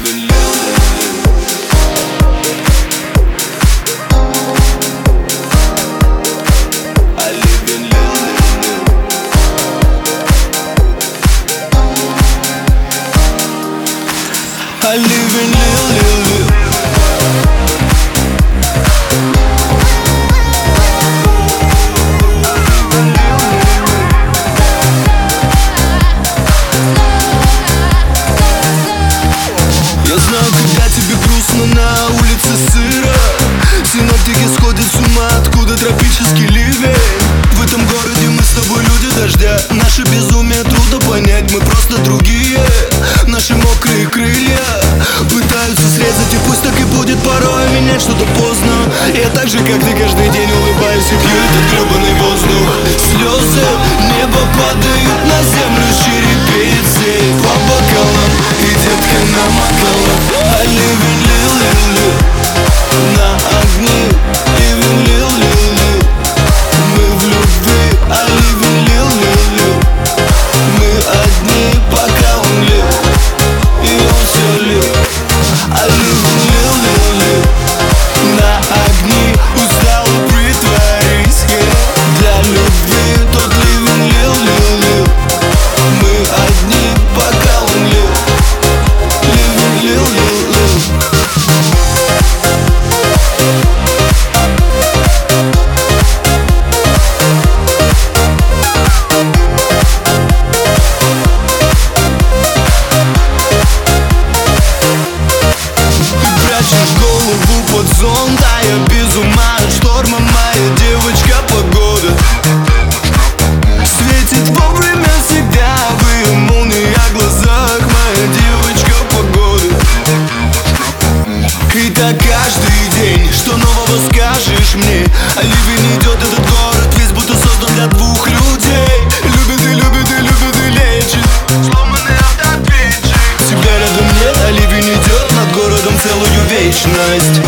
I live in Lil. Я знаю, когда тебе грустно, на улице сыро. Синоптики сходят с ума, откуда тропический ливень. В этом городе мы с тобой люди дождя. Наше безумие трудно понять, мы просто другие. Наши мокрые крылья пытаются срезать, и пусть так и будет порой менять что-то поздно. Я так же, как ты, каждый день улыбаюсь и пью этот гребаный воздух. Слезы неба падают на землю с черепицей по бокалам, и детка намокала. I live in Lil. На огне live in Lil. Мы в любви. I live in Lil. Мы одни, пока он лил, и он все лил. I live in Lil. На огне устал, притворись, для любви тот live in Lil. Мы одни, пока он лил, live in Lil. Под зонт, а я без ума от шторма, моя девочка погода. Светит вовремя всегда, в ее молниях глазах, моя девочка погода. И так каждый день, что нового скажешь мне? А ливень идет, этот город весь будто создан для двух людей. Любит и лечит сломанный автоответчик. Тебя рядом нет, а ливень идет над городом целую вечность.